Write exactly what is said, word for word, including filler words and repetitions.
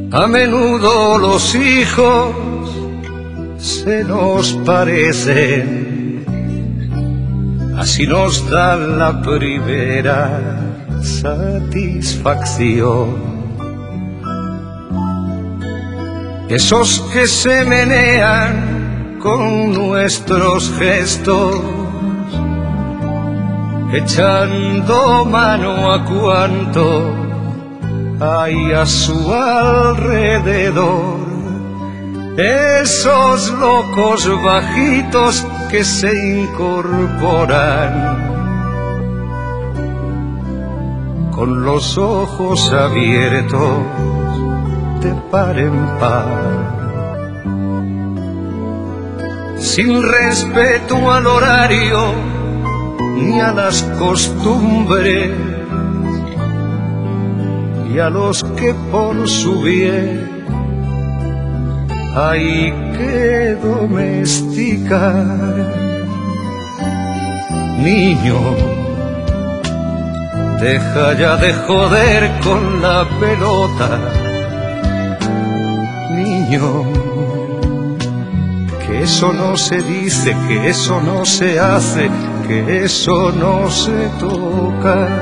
A menudo los hijos se nos parecen, así nos dan la primera satisfacción. Esos que se menean con nuestros gestos, echando mano a cuanto hay a su alrededor. Esos locos bajitos que se incorporan con los ojos abiertos de par en par, sin respeto al horario ni a las costumbres, y a los que por su bien hay que domesticar. Niño, deja ya de joder con la pelota. Niño, que eso no se dice, que eso no se hace, que eso no se toca.